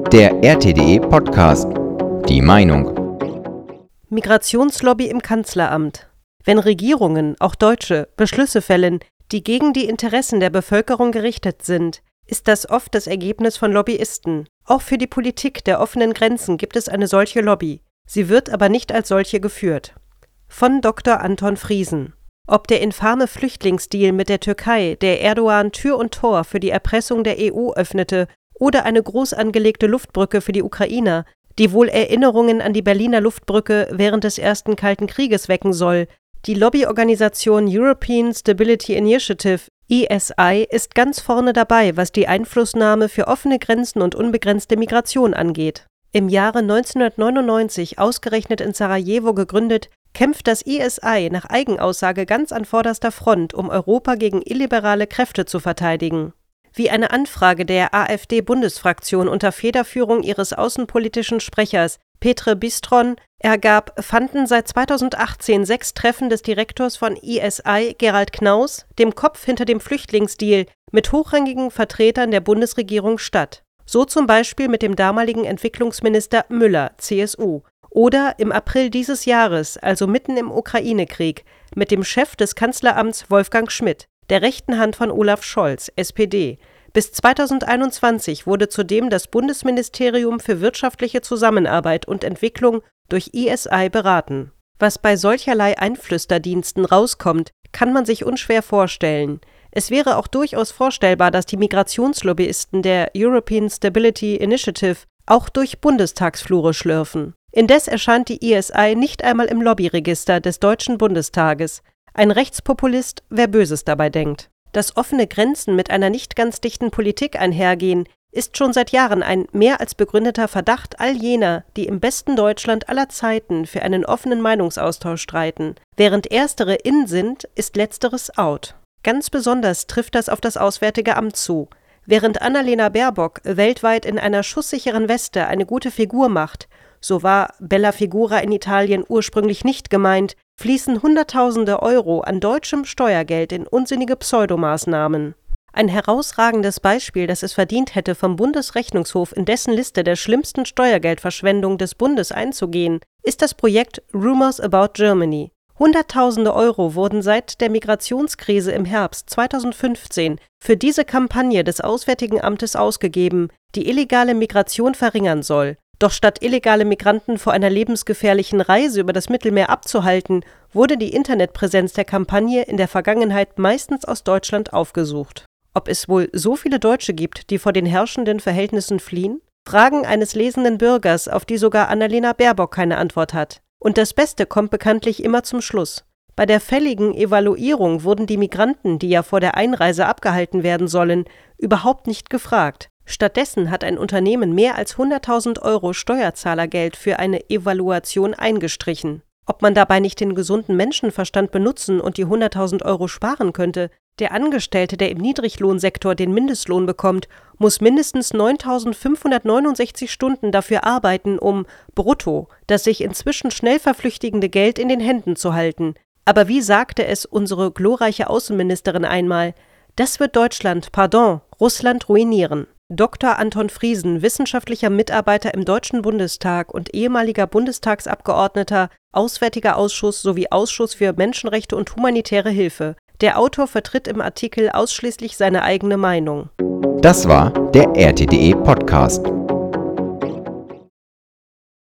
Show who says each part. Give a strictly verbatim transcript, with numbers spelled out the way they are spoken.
Speaker 1: Der R T D E Podcast. Die Meinung.
Speaker 2: Migrationslobby im Kanzleramt. Wenn Regierungen, auch deutsche, Beschlüsse fällen, die gegen die Interessen der Bevölkerung gerichtet sind, ist das oft das Ergebnis von Lobbyisten. Auch für die Politik der offenen Grenzen gibt es eine solche Lobby. Sie wird aber nicht als solche geführt. Von Doktor Anton Friesen. Ob der infame Flüchtlingsdeal mit der Türkei, der Erdogan Tür und Tor für die Erpressung der E U öffnete, oder eine groß angelegte Luftbrücke für die Ukrainer, die wohl Erinnerungen an die Berliner Luftbrücke während des Ersten Kalten Krieges wecken soll, die Lobbyorganisation European Stability Initiative, E S I, ist ganz vorne dabei, was die Einflussnahme für offene Grenzen und unbegrenzte Migration angeht. Im Jahre neunzehnhundertneunundneunzig ausgerechnet in Sarajevo gegründet, kämpft das E S I nach Eigenaussage ganz an vorderster Front, um Europa gegen illiberale Kräfte zu verteidigen. Wie eine Anfrage der AfD-Bundesfraktion unter Federführung ihres außenpolitischen Sprechers Petre Bistron ergab, fanden seit zweitausendachtzehn sechs Treffen des Direktors von E S I, Gerald Knaus, dem Kopf hinter dem Flüchtlingsdeal, mit hochrangigen Vertretern der Bundesregierung statt. So zum Beispiel mit dem damaligen Entwicklungsminister Müller, C S U. Oder im April dieses Jahres, also mitten im Ukraine-Krieg, mit dem Chef des Kanzleramts Wolfgang Schmidt, der rechten Hand von Olaf Scholz, S P D. Bis zweitausendeinundzwanzig wurde zudem das Bundesministerium für wirtschaftliche Zusammenarbeit und Entwicklung durch E S I beraten. Was bei solcherlei Einflüsterdiensten rauskommt, kann man sich unschwer vorstellen. Es wäre auch durchaus vorstellbar, dass die Migrationslobbyisten der European Stability Initiative auch durch Bundestagsflure schlürfen. Indes erscheint die E S I nicht einmal im Lobbyregister des Deutschen Bundestages. Ein Rechtspopulist, wer Böses dabei denkt. Dass offene Grenzen mit einer nicht ganz dichten Politik einhergehen, ist schon seit Jahren ein mehr als begründeter Verdacht all jener, die im besten Deutschland aller Zeiten für einen offenen Meinungsaustausch streiten. Während erstere in sind, ist letzteres out. Ganz besonders trifft das auf das Auswärtige Amt zu. Während Annalena Baerbock weltweit in einer schusssicheren Weste eine gute Figur macht, so war Bella Figura in Italien ursprünglich nicht gemeint, fließen Hunderttausende Euro an deutschem Steuergeld in unsinnige Pseudomaßnahmen. Ein herausragendes Beispiel, das es verdient hätte, vom Bundesrechnungshof in dessen Liste der schlimmsten Steuergeldverschwendung des Bundes einzugehen, ist das Projekt Rumors About Germany. Hunderttausende Euro wurden seit der Migrationskrise im Herbst zweitausendfünfzehn für diese Kampagne des Auswärtigen Amtes ausgegeben, die illegale Migration verringern soll. Doch statt illegale Migranten vor einer lebensgefährlichen Reise über das Mittelmeer abzuhalten, wurde die Internetpräsenz der Kampagne in der Vergangenheit meistens aus Deutschland aufgesucht. Ob es wohl so viele Deutsche gibt, die vor den herrschenden Verhältnissen fliehen? Fragen eines lesenden Bürgers, auf die sogar Annalena Baerbock keine Antwort hat. Und das Beste kommt bekanntlich immer zum Schluss. Bei der fälligen Evaluierung wurden die Migranten, die ja vor der Einreise abgehalten werden sollen, überhaupt nicht gefragt. Stattdessen hat ein Unternehmen mehr als hunderttausend Euro Steuerzahlergeld für eine Evaluation eingestrichen. Ob man dabei nicht den gesunden Menschenverstand benutzen und die hunderttausend Euro sparen könnte? Der Angestellte, der im Niedriglohnsektor den Mindestlohn bekommt, muss mindestens neuntausendfünfhundertneunundsechzig Stunden dafür arbeiten, um brutto das sich inzwischen schnell verflüchtigende Geld in den Händen zu halten. Aber wie sagte es unsere glorreiche Außenministerin einmal, das wird Deutschland, pardon, Russland ruinieren. Doktor Anton Friesen, wissenschaftlicher Mitarbeiter im Deutschen Bundestag und ehemaliger Bundestagsabgeordneter, Auswärtiger Ausschuss sowie Ausschuss für Menschenrechte und humanitäre Hilfe. Der Autor vertritt im Artikel ausschließlich seine eigene Meinung.
Speaker 1: Das war der R T D E Podcast.